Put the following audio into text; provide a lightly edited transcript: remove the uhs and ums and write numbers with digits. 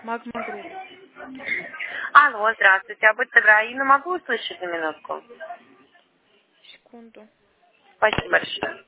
Магма Групп. Алло, здравствуйте. А будь добра, Инна, могу услышать на минутку? Секунду. Спасибо большое.